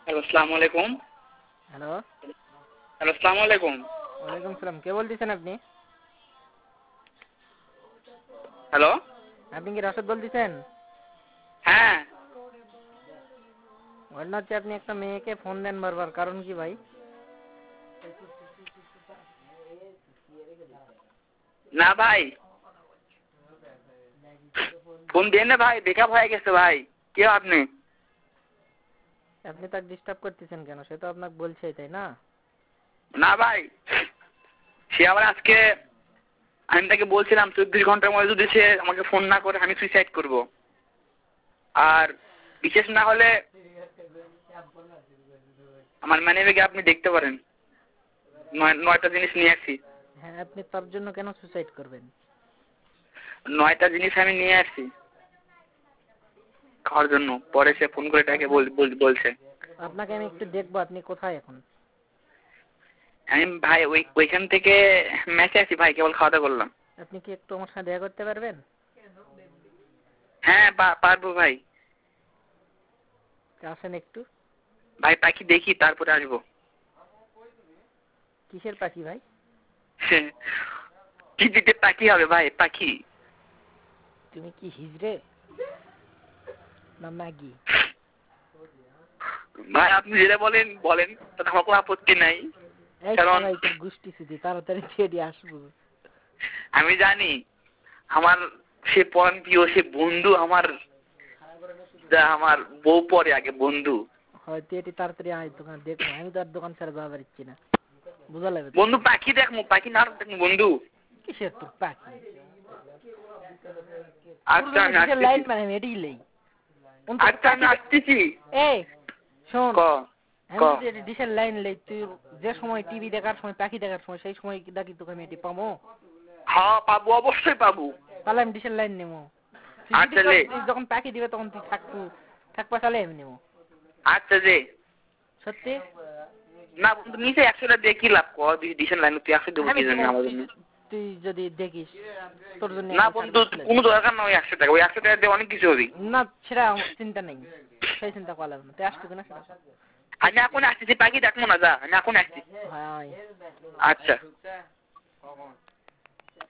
Hello, আসসালামু আলাইকুম। Hello. Hello, আসসালামু আলাইকুম। ওয়ালাইকুম সালাম। কে বলতেছেন আপনি? হ্যালো। আপনি কি রাশেদ বলতেছেন? হ্যাঁ। ঘটনা হচ্ছে আপনি একটা মেয়েকে ফোন দেন বারবার, কারণ কি ভাই? না ভাই, ফোন দেন না ভাই, ব্রেকআপ হয়ে গেছে ভাই। কে আপনি? আপনি তাকে ডিস্টার্ব করতেছেন কেন? সে তো আপনাকে বলছে, তাই না? না ভাই, সে আবার আজকে, আমি তাকে বলছিলাম 24 ঘন্টার মধ্যে যদি সে আমাকে ফোন না করে আমি সুইসাইড করব। আর বিশেষ না হলে আমার ম্যানেজারকে আপনি দেখতে পারেন, 9টা জিনিস নিয়ে আসছি। হ্যাঁ, আপনি তার জন্য কেন সুসাইড করবেন? 9টা জিনিস আমি নিয়ে আসছি খাওয়ার জন্য। পরে সে ফোন করে তাকে বলছে। আপনাকে আমি একটু দেখবো, আপনি কোথায় এখন? আমি ভাই ওইখান থেকে ম্যাচে আছি ভাই, কেবল খাওয়া দাওয়া করলাম। আপনি কি একটু আমার সাথে দেখা করতে পারবেন? হ্যাঁ পারবো ভাই। আসেন একটু। ভাই পাখি দেখি তারপরে আসবো। কিসের পাখি ভাই? টিভিতে পাখি হবে ভাই, পাখি। তুমি কি হিজড়ে না ম্যাগি? ভাই আপনি যেটা বলেন, তাতে আমার কোনো আপত্তি নাই। এই কারণ সবাই তোর গুষ্টি সুদি, তাড়াতাড়ি ছেড়ে আসবো। আমি জানি আমার সে পরাণ প্রিয়, সে বন্ধু আমার, যা আমার বউ পরে আগে বন্ধু। হয়তো এটি তাড়াতাড়ি আয়, দোকান দেখবো। আমি তো আর দোকান ছেড়ে যাওয়া পারছি না, বুঝা লাগবে। বন্ধু পাখি দেখবো, পাখি না দেখবো বন্ধু। কিসের তোর পাখি? আচ্ছা আমি লাইট আসতেছি। মানে এটি লেই। আচ্ছা আমি আসতেছি। এই শোন, ক ক আমি যদি এটি ডিশের লাইন লেই, তুই যে সময় টিভি দেখার সময়, পাখি দেখার সময়, সেই সময় কি ডাকি তোকে আমি এটি পাবো? হ্যাঁ পাবো, অবশ্যই পাবো। তাহলে আমি ডিশের লাইন নেবো। আচ্ছা যে। তুই যখন পাখি দিবে তখন তুই থাকবা, তাহলে আমি নেবো। আচ্ছা যে। সত্যি? না বন্ধু, নিচে 100টা দিয়ে কি লাভ? ডিসেন্ট লাইন তুই 100 দেবো আমি কি জন্য দিব, আমার জন্য? তুই যদি দেখিস তোর জন্য না আমি ছাড় বন্ধু, দিচ্ছি। কোনো দরকার না ওই 100 টাকা। ওই 100 টাকা দিয়ে অনেক কিছু হবে। না, সেটা আমার চিন্তা নেই, সেই চিন্তা করা লাগবে না। তুই আসবি কিনা সেটা? আমি এখন আসতেছি, পাখি দেখবো না, যা আমি এখন আসছি। হ্যাঁ। আচ্ছা।